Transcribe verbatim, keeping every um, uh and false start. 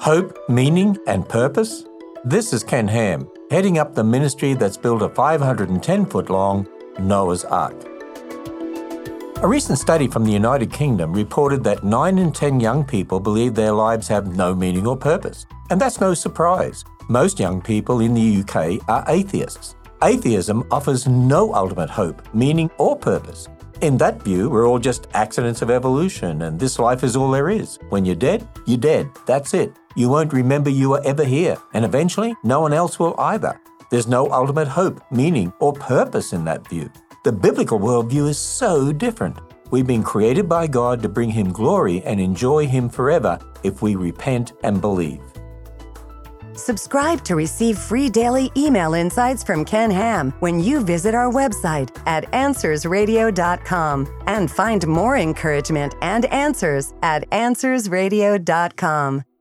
Hope, meaning, and purpose? This is Ken Ham, heading up the ministry that's built a five hundred ten foot long Noah's Ark. A recent study from the United Kingdom reported that nine in ten young people believe their lives have no meaning or purpose. And that's no surprise. Most young people in the U K are atheists. Atheism offers no ultimate hope, meaning, or purpose. In that view, we're all just accidents of evolution, and this life is all there is. When you're dead, you're dead. That's it. You won't remember you were ever here, and eventually, no one else will either. There's no ultimate hope, meaning, or purpose in that view. The biblical worldview is so different. We've been created by God to bring Him glory and enjoy Him forever if we repent and believe. Subscribe to receive free daily email insights from Ken Ham when you visit our website at answers radio dot com and find more encouragement and answers at answers radio dot com.